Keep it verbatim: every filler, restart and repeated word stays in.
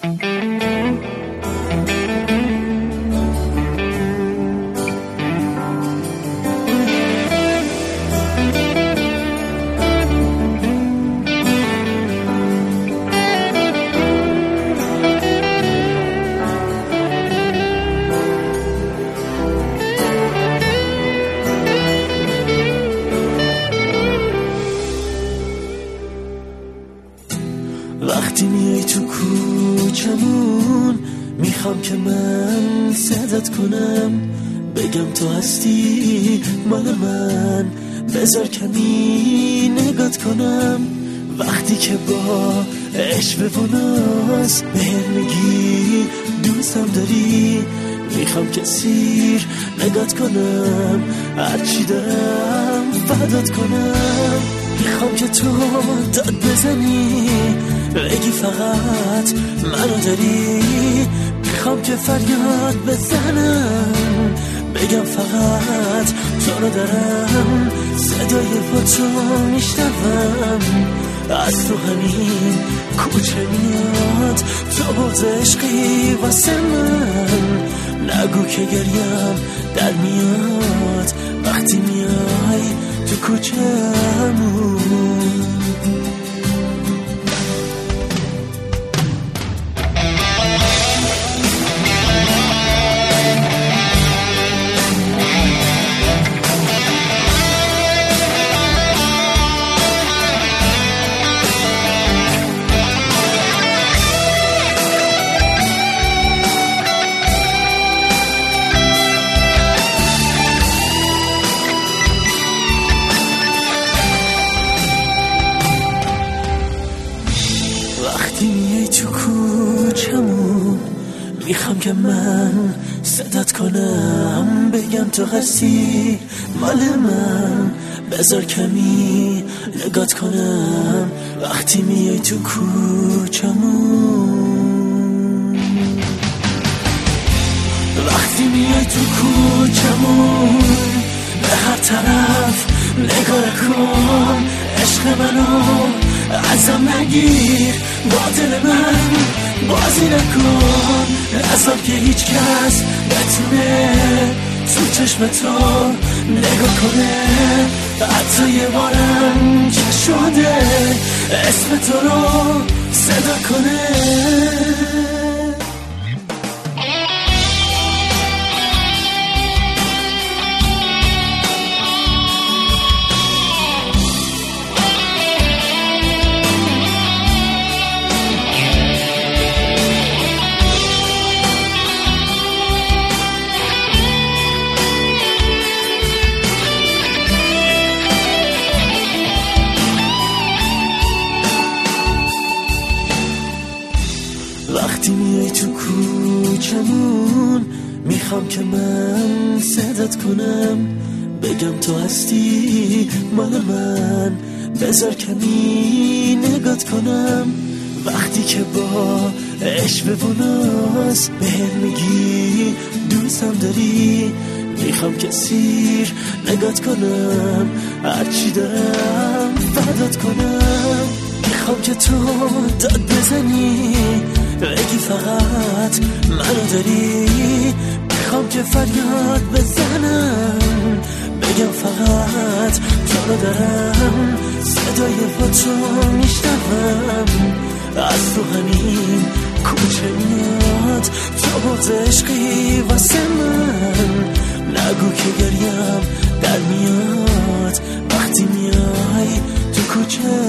وقتی میای تو کوچمون میخوام که من صدات کنم، بگم تو هستی مال من، بذار کمی نگات کنم. وقتی که با عشق و ناز بهم میگی دوستم داری، میخوام که سیر نگات کنم، هرچی دارم فدات کنم. میخوام که تو داد بزنی، بگی فقط منو داری، میخوام که فریاد بزنم، بگم فقط تو رو دارم. صدای پاتو میشنوم از تو همین کوچه میاد، تو باز عشقی واسه من، نگو که گریم در میاد وقتی میای تو کوچه‌مون. وقتی میای تو کوچمون میخوام که من صدات کنم، بگم تو هستی مال من، بذار کمی نگات کنم. وقتی میای تو کوچمون، وقتی میای تو کوچمون، به هر طرف نگاه کن، عشق منو ازم نگیر، با دل من بازی نکن، نذار که هیچ کس بتونه تو چشم تو نگاه کنه. حتی یه بارم که شده اسم تو رو صدا کنه. وقتی میای تو کوچمون میخوام که من صدات کنم، بگم تو هستی مال من، بذار کمی نگات کنم. وقتی که با عشق و ناز بهم میگی دوستم داری، میخوام که سیر نگات کنم، هرچی دارم فدات کنم. میخوام که تو داد بزنی، بگی فقط منو داری، میخوام که فریاد بزنم، بگم فقط تو رو دارم. صدای پاتو میشنوم از تو همین کوچه میاد، تو باز عشقی واسه من، نگو که گریم در میاد وقتی میای تو کوچه.